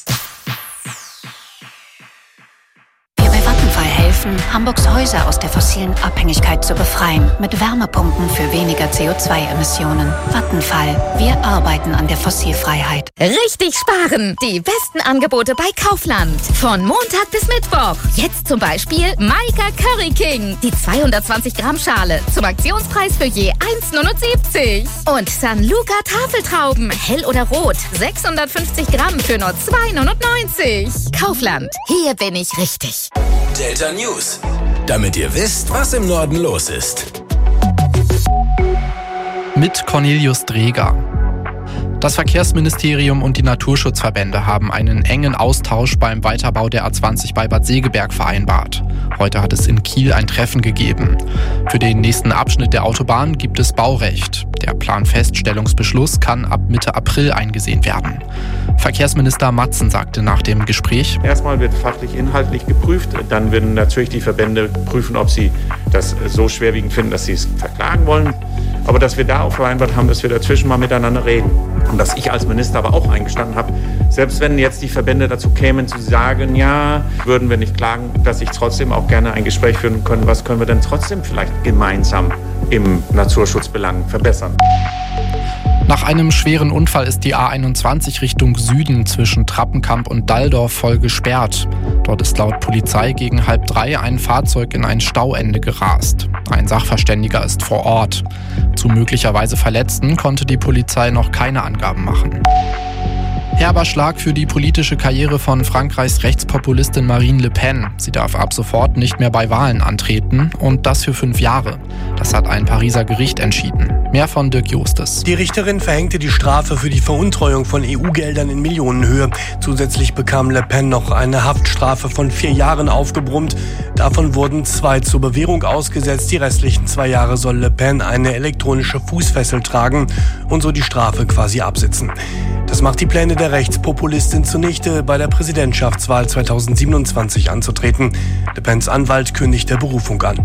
Helfen, Hamburgs Häuser aus der fossilen Abhängigkeit zu befreien. Mit Wärmepumpen für weniger C O zwei Emissionen. Vattenfall. Wir arbeiten an der Fossilfreiheit. Richtig sparen! Die besten Angebote bei Kaufland. Von Montag bis Mittwoch. Jetzt zum Beispiel Maika Curry King. Die zweihundertzwanzig Gramm Schale. Zum Aktionspreis für je eins Euro neunundsiebzig. Und San Luca Tafeltrauben. Hell oder rot. sechshundertfünfzig Gramm für nur zwei Euro neunundneunzig. Kaufland. Hier bin ich richtig. Delta News. damit ihr wisst, was im Norden los ist. Mit Cornelius Dreger. Das Verkehrsministerium und die Naturschutzverbände haben einen engen Austausch beim Weiterbau der A zwanzig bei Bad Segeberg vereinbart. Heute hat es in Kiel ein Treffen gegeben. Für den nächsten Abschnitt der Autobahn gibt es Baurecht. Der Planfeststellungsbeschluss kann ab Mitte April eingesehen werden. Verkehrsminister Matzen sagte nach dem Gespräch: Erstmal wird fachlich inhaltlich geprüft, dann werden natürlich die Verbände prüfen, ob sie das so schwerwiegend finden, dass sie es verklagen wollen. Aber dass wir da auch vereinbart haben, dass wir dazwischen mal miteinander reden. Und dass ich als Minister aber auch eingestanden habe, selbst wenn jetzt die Verbände dazu kämen zu sagen, ja, würden wir nicht klagen, dass ich trotzdem auch gerne ein Gespräch führen können, was können wir denn trotzdem vielleicht gemeinsam im Naturschutzbelang verbessern. Nach einem schweren Unfall ist die A einundzwanzig Richtung Süden zwischen Trappenkamp und Dalldorf voll gesperrt. Dort ist laut Polizei gegen halb drei ein Fahrzeug in ein Stauende gerast. Ein Sachverständiger ist vor Ort. Zu möglicherweise Verletzten konnte die Polizei noch keine Angaben machen. Herber Schlag für die politische Karriere von Frankreichs Rechtspopulistin Marine Le Pen. Sie darf ab sofort nicht mehr bei Wahlen antreten und das für fünf Jahre. Das hat ein Pariser Gericht entschieden. Mehr von Dirk Jostes. Die Richterin verhängte die Strafe für die Veruntreuung von E U-Geldern in Millionenhöhe. Zusätzlich bekam Le Pen noch eine Haftstrafe von vier Jahren aufgebrummt. Davon wurden zwei zur Bewährung ausgesetzt. Die restlichen zwei Jahre soll Le Pen eine elektronische Fußfessel tragen und so die Strafe quasi absitzen. Das macht die Pläne der Rechtspopulistin zunichte, bei der Präsidentschaftswahl zweitausendsiebenundzwanzig anzutreten. Le Pens Anwalt kündigte Berufung an.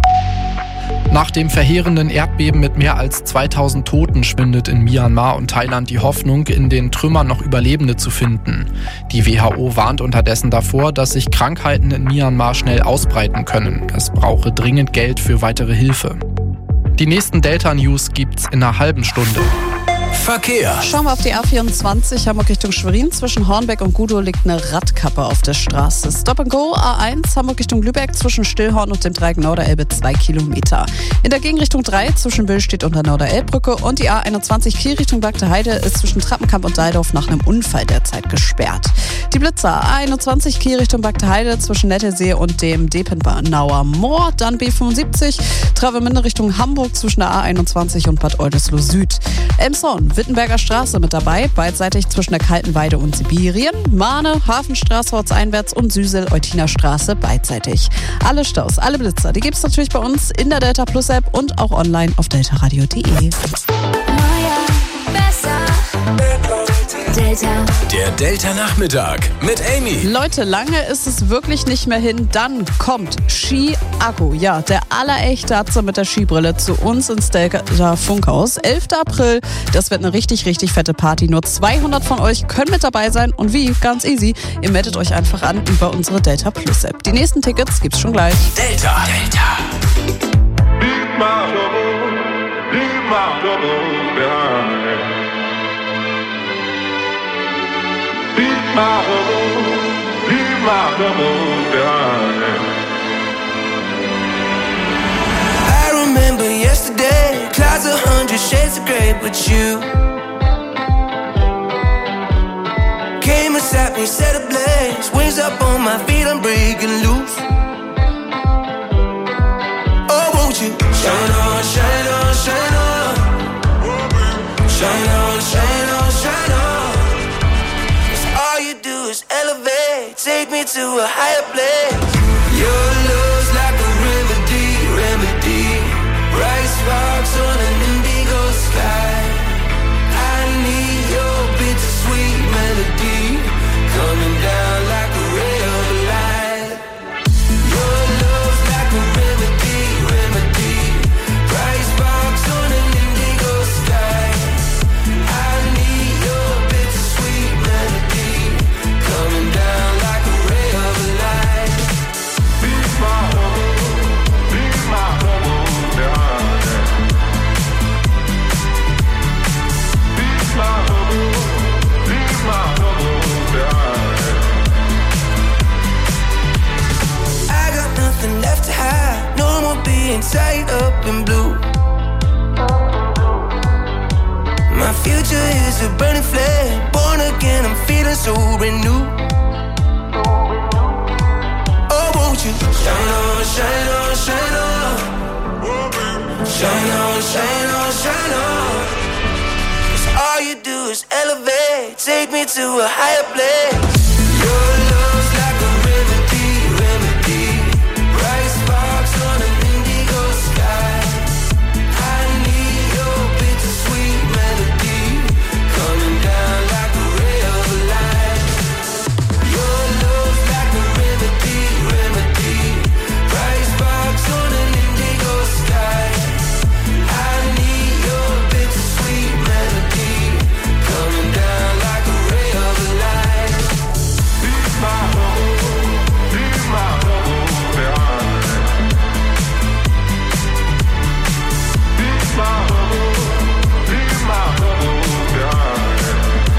Nach dem verheerenden Erdbeben mit mehr als zweitausend Toten schwindet in Myanmar und Thailand die Hoffnung, in den Trümmern noch Überlebende zu finden. Die W H O warnt unterdessen davor, dass sich Krankheiten in Myanmar schnell ausbreiten können. Es brauche dringend Geld für weitere Hilfe. Die nächsten Delta-News gibt's in einer halben Stunde. Verkehr. Schauen wir auf die A vierundzwanzig, Hamburg Richtung Schwerin. Zwischen Hornbeck und Gudow liegt eine Radkappe auf der Straße. Stop and Go, A eins, Hamburg Richtung Lübeck, zwischen Stillhorn und dem Dreieck Norderelbe zwei Kilometer. In der Gegenrichtung drei, zwischen Billstedt und der Norderelbbrücke. Und die A einundzwanzig, Kiel Richtung Bagdeheide, ist zwischen Trappenkamp und Dalldorf nach einem Unfall derzeit gesperrt. Die Blitzer, A einundzwanzig, Kiel Richtung Bagdeheide, zwischen Nettesee und dem Depenauer Moor. Dann B fünfundsiebzig, Travemünde Richtung Hamburg, zwischen der A einundzwanzig und Bad Oldesloe Süd. Elmshorn, Wittenberger Straße mit dabei, beidseitig zwischen der Kaltenweide und Sibirien. Mahne, Hafenstraße ortseinwärts und Süsel, Eutiner Straße beidseitig. Alle Staus, alle Blitzer, die gibt es natürlich bei uns in der Delta Plus App und auch online auf deltaradio punkt de. Delta. Der Delta-Nachmittag mit Amy. Leute, lange ist es wirklich nicht mehr hin. Dann kommt Ski Akku. Ja, der allerechte Atze mit der Skibrille zu uns ins Delta Funkhaus. elfter April. Das wird eine richtig, richtig fette Party. Nur zweihundert von euch können mit dabei sein. Und wie? Ganz easy. Ihr meldet euch einfach an über unsere Delta Plus App. Die nächsten Tickets gibt's schon gleich. Delta. Delta. Leave my trouble, leave my troubles behind. Leave my troubles, leave my troubles behind. I remember yesterday, clouds a hundred shades of grey, but you came and sat me, set ablaze, wings up on my feet, I'm breaking loose. Oh, won't you shine on, shine on, shine on, shine on, shine on, shine on. 'Cause all you do is elevate, take me to a higher place. Your love's like a remedy, remedy. Bright sparks on an indigo sky. I need your bittersweet melody coming down like a ray of light. Your love's like a remedy, remedy. Bright sparks on an indigo sky. I need your bittersweet melody coming down like a ray of light. Leave my trouble, leave my trouble behind. Leave my trouble, leave my trouble behind. I got nothing left to hide, no more being tied up in blue. My future is a burning flame, born again, I'm feeling so renewed. Oh, won't need you. Shine on, shine on, shine on. Shine on, shine on, shine on. 'Cause all you do is elevate, take me to a higher place. Your love's like a remedy, remedy. Bright sparks on an indigo sky. I need your bittersweet melody, coming down like a ray of light. Your love's like a remedy, remedy. Bright sparks on an indigo sky. I need your bittersweet melody, coming down like a ray of light. Be my home, be my home, behind. Be my home, be my home, behind.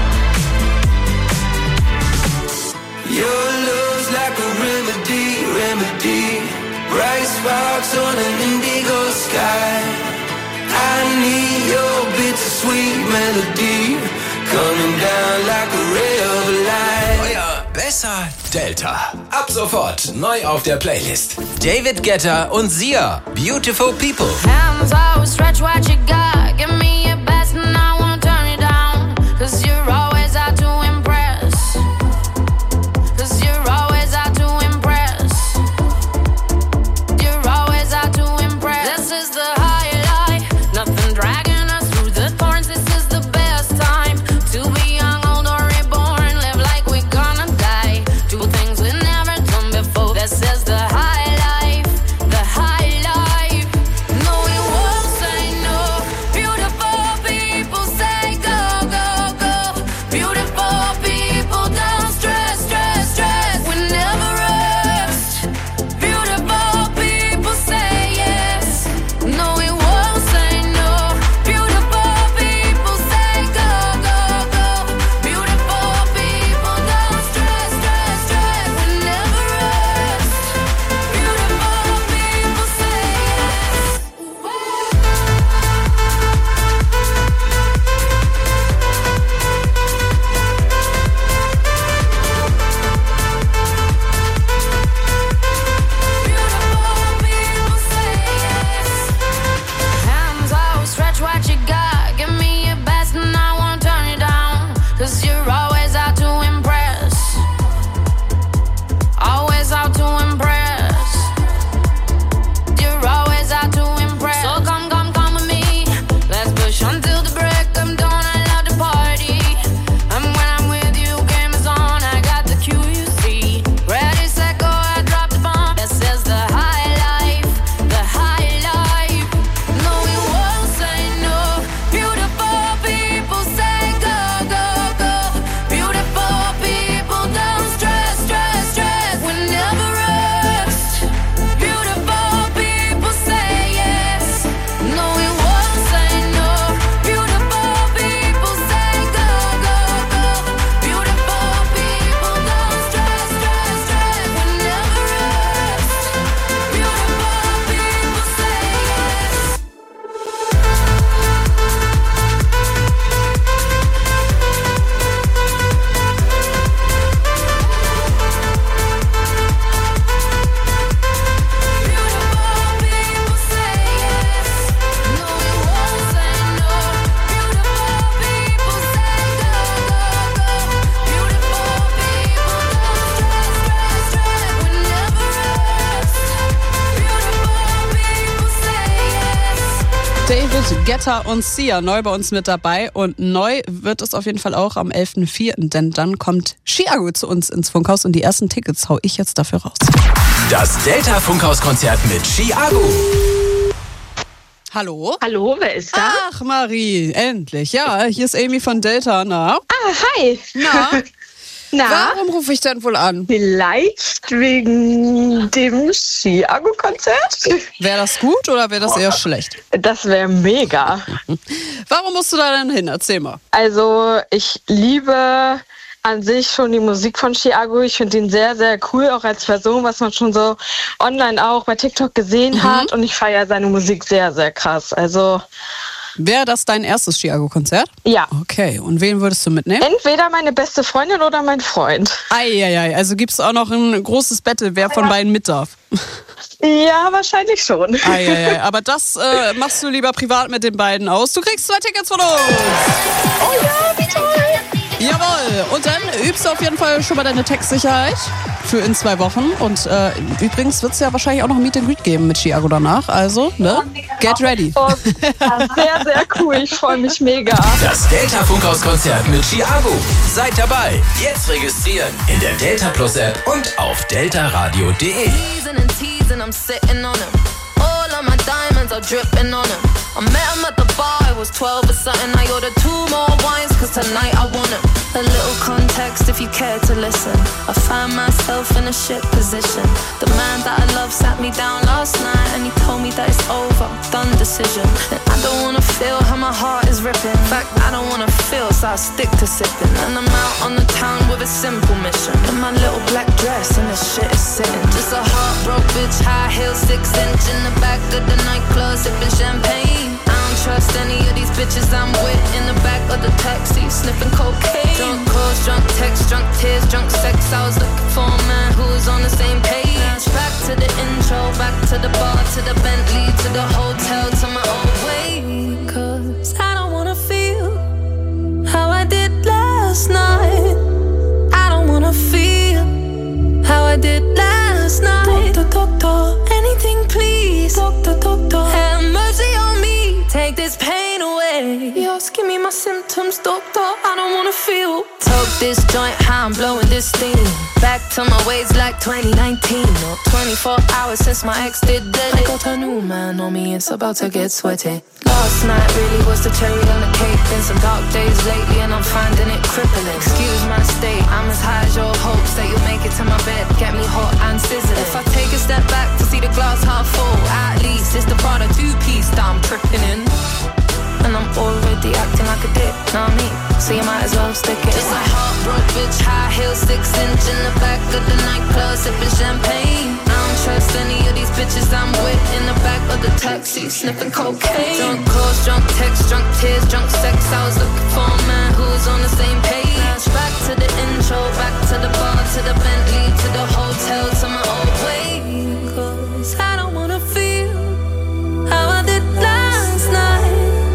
Your love's like a remedy, remedy. Bright sparks on an indigo sky. I need your bittersweet melody, coming down like a ray of light. Euer besser Delta. Ab sofort neu auf der Playlist. David Guetta und Sia. Beautiful People. Hands out, stretch what you got. Give me your best and I won't turn it down. 'Cause you're always out to impress. 'Cause you're always out to impress. You're always out to impress. This is the highlight. Nothing dragging us through the thorns. This is the best time to be young, old or reborn. Live like we're gonna die. Do things we've never done before. This is the high life. The high life. No, we won't say no. Beautiful people say go, go, go. Beautiful people don't stress, stress, stress. We never rest. Beautiful people say yes. No, we won't say no. Beautiful people say go, go, go. Beautiful people don't stress, stress, stress. We never rest. Beautiful people say yes. Hands out, stretch what you got. Give me your best and I won't turn it down. 'Cause you're always out to impress. Always out to impress. You're always out to impress. So come, come, come with me. Let's push until the break of dawn. I love to party. And when I'm with you, game is on. I got the Q, you see. Ready, set, go, I drop the bomb. This is the high life. The high life. No, we won't say no. Beautiful people say go, go, go. Beautiful people don't stress, stress, stress. We never rest. Beautiful people say yes. No, we won't say no. Beautiful people say go, go, go. Beautiful people don't stress, stress, stress. We never rest. Beautiful people say yes. David Guetta und Sia neu bei uns mit dabei und neu wird es auf jeden Fall auch am elften vierten denn dann kommt Chiago zu uns ins Funkhaus und die ersten Tickets hau ich jetzt dafür raus. Das Delta Funkhauskonzert mit Chiago. Hallo? Hallo, wer ist da? Ach, Marie, endlich. Ja, hier ist Amy von Delta. Na? Ah, hi. Na? Na? Warum rufe ich denn wohl an? Vielleicht wegen dem Chiago-Konzert. Wäre das gut oder wäre das eher schlecht? Das wäre mega. Warum musst du da denn hin? Erzähl mal. Also, ich liebe an sich schon die Musik von Chiago. Ich finde ihn sehr, sehr cool, auch als Person, was man schon so online auch bei TikTok gesehen mhm. hat. Und ich feiere seine Musik sehr, sehr krass. Also Wäre das dein erstes Chiago-Konzert? Ja. Okay, und wen würdest du mitnehmen? Entweder meine beste Freundin oder mein Freund. Eieiei, also gibt es auch noch ein großes Battle, wer von beiden mit darf. Ja, wahrscheinlich schon. Eieiei, aber das äh, machst du lieber privat mit den beiden aus. Du kriegst zwei Tickets von uns. Oh ja, wie toll. Jawohl, und dann übst du auf jeden Fall schon mal deine Textsicherheit für in zwei Wochen. Und äh, übrigens wird es ja wahrscheinlich auch noch ein Meet and Greet geben mit Chiago danach. Also, ne? Get ready. Oh, sehr, sehr cool. Ich freue mich mega. Das Delta-Funkhaus-Konzert mit Chiago. Seid dabei. Jetzt registrieren in der Delta Plus App und auf deltaradio punkt de. I met him at the bar, I was twelve or something. I ordered two more wines, cause tonight I want him. A little context if you care to listen. I find myself in a shit position. The man that I love sat me down last night and he told me that it's over, done decision. And I don't wanna feel how my heart is ripping. In fact, I don't wanna feel, so I stick to sipping. And I'm out on the town with a simple mission. In my little black dress and the shit is sitting. Just a heartbroken bitch, high heels, six inch in the back of the nightclub, sipping champagne. I don't trust any of these bitches I'm with in the back of the taxi, sniffing cocaine. Drunk calls, drunk texts, drunk tears, drunk sex. I was looking for a man who was on the same page. Back to the intro, back to the bar, to the Bentley, to the hotel, to my old way. Cause I don't wanna feel how I did last night. I don't wanna feel how I did last night. Doctor, doctor, anything please. Doctor, doctor, have mercy on me. Take this pain away. Yes, give me my symptoms, doctor. I don't wanna feel. Toke this joint, how I'm blowing this steam. Back to my ways like twenty nineteen. Or twenty-four hours since my ex did dead. I got a new man on me, it's about to get sweaty. Last night really was the cherry on the cake. Been some dark days lately and I'm finding it crippling. Excuse my state, I'm as high as your hopes that you'll make it to my bed. Get me hot and sizzling. If I take a step back to see the glass half full, at least it's the Prada two-piece that I'm tripping in. And I'm already acting like a dick, know what I mean? So you might as well stick it. Just a heartbroken bitch, high heels, six inch in the back of the nightclub, sipping champagne. I don't trust any of these bitches I'm with in the back of the taxi, sniffing cocaine. Drunk calls, drunk texts, drunk tears, drunk sex. I was looking for a man who was on the same page. Back to the intro, back to the bar, to the Bentley, to the hotel, to my old way. Cause I don't wanna feel how I did last night.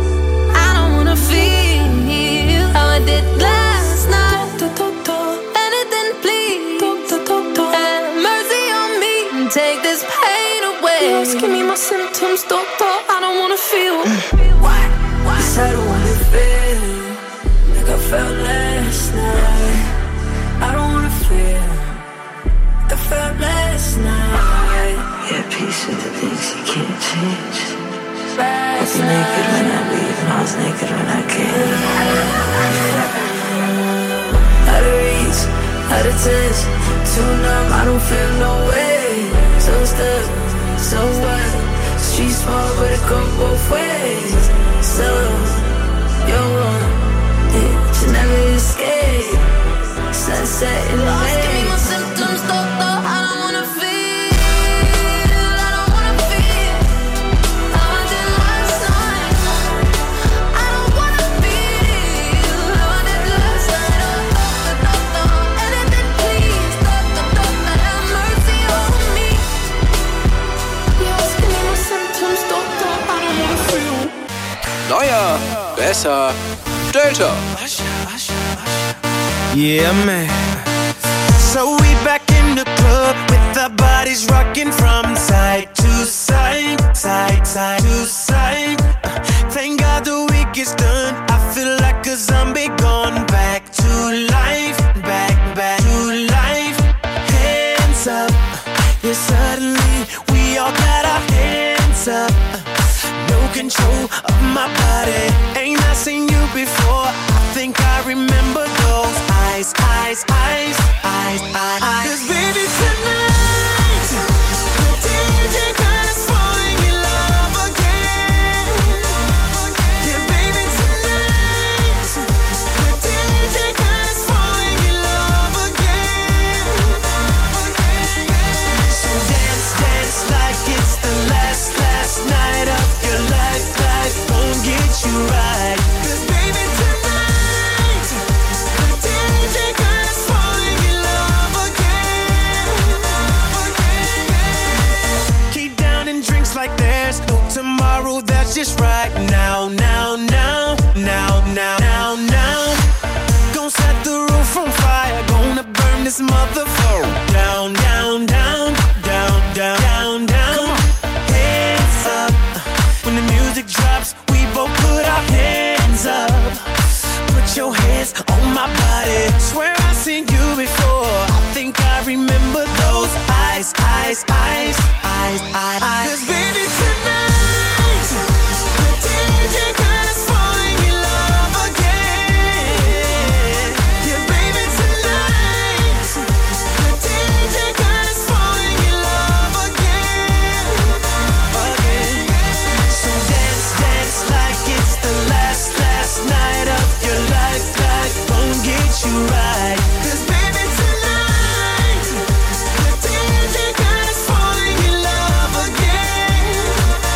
Feel how I did last night. Doctor, doctor, anything please. Doctor, doctor, have mercy on me. Take this pain away. Yes, give me my symptoms, doctor. I don't wanna feel. What? What? Yes, I don't wanna feel like I felt last night. I don't wanna feel like I felt last night. Yeah, peace with the things you can't change. I was naked when I leave and I was naked when I came. Out of reach, out of touch, too numb, I don't feel no way. So stuck, so what? Street small but it go both ways. So, you're one, yeah, should never escape. Sunset in the May. Give me my symptoms, doctor, I don't wanna feel. Neuer, besser, Delta. Yeah, man. So we back in the club with our bodies rocking from side to side, side, side to side. Thank God the week is done. I feel like a zombie gone back to life, back, back to life. Hands up, yeah, suddenly we all got our hands up. No control of my body. Ain't I seen you before? I think I remember those eyes, eyes, eyes, eyes, eyes, eyes. 'Cause baby tonight, the D J got us falling in love again. Yeah, baby tonight, the D J got us falling in love again. So dance, dance like it's the last, last night of your life. Life won't get you right now, now, now, now, now, now, now. Gonna set the roof on fire, gonna burn this motherfucker down, down, down, down, down, down, down. Come on, hands up. When the music drops, we both put our hands up. Put your hands on my body. Swear I've seen you before. I think I remember those eyes, eyes, eyes, eyes, eyes, eyes.